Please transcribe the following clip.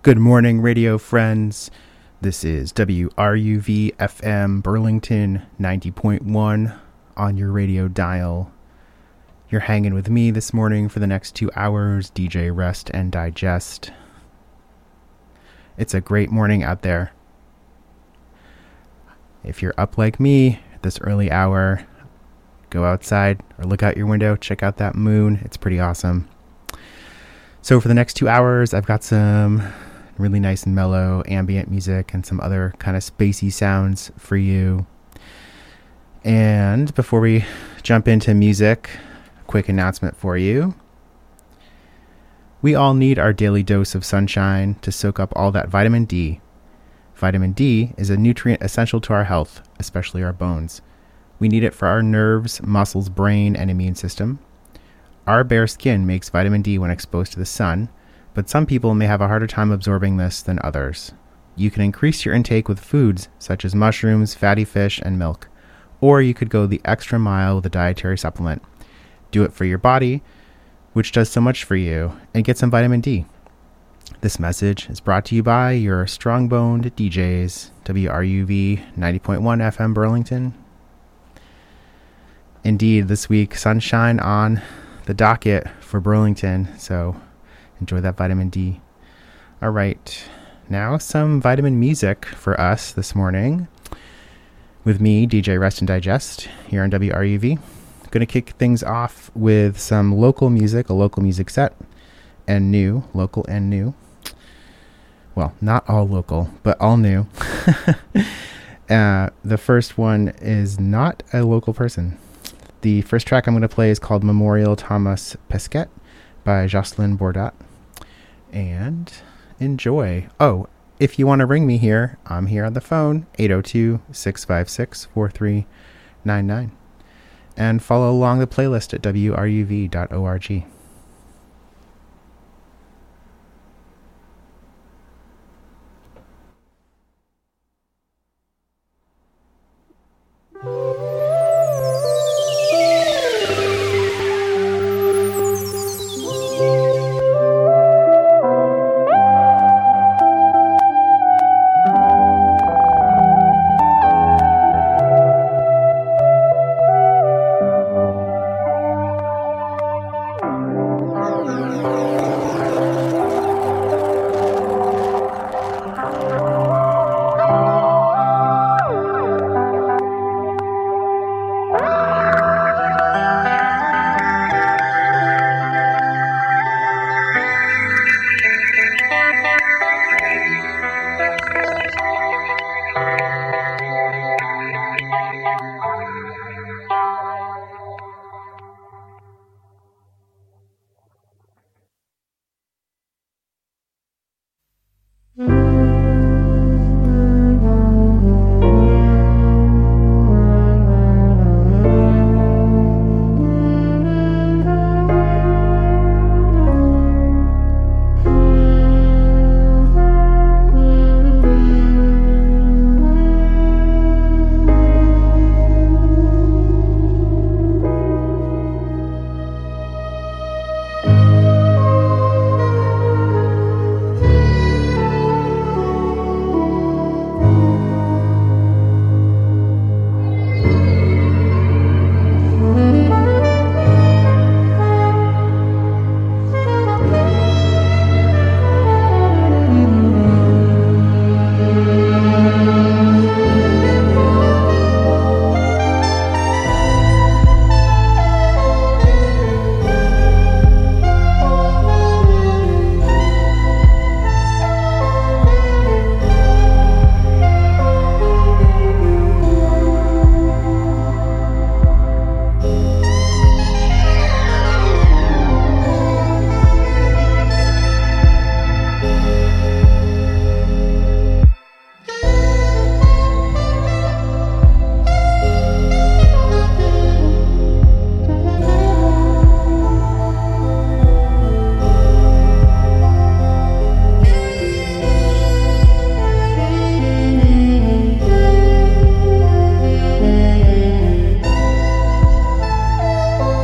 Good morning, radio friends. This is WRUV FM Burlington 90.1 on your radio dial. You're hanging with me this morning for the next 2 hours, DJ Rest and Digest. It's a great morning out there. If you're up like me at this early hour, go outside or look out your window, check out that moon. It's pretty awesome. So for the next 2 hours, I've got some really nice and mellow ambient music and some other kind of spacey sounds for you. And before we jump into music, a quick announcement for you. We all need our daily dose of sunshine to soak up all that vitamin D. Vitamin D is a nutrient essential to our health, especially our bones. We need it for our nerves, muscles, brain, and immune system. Our bare skin makes vitamin D when exposed to the sun, but some people may have a harder time absorbing this than others. You can increase your intake with foods such as mushrooms, fatty fish, and milk, or you could go the extra mile with a dietary supplement. Do it for your body, which does so much for you, and get some vitamin D. This message is brought to you by your strong-boned DJs, WRUV 90.1 FM Burlington. Indeed, this week, sunshine on the docket for Burlington, so enjoy that vitamin D. All right, now some vitamin music for us this morning with me, DJ Rest and Digest, here on WRUV. Going to kick things off with some local music, a local music set, and new, local and new. Well, not all local, but all new. The first one is not a local person. The first track I'm going to play is called Memorial Thomas Pesquet by Jocelyn Bordat. And enjoy. Oh, if you want to ring me here, I'm here on the phone, 802-656-4399. And follow along the playlist at wruv.org.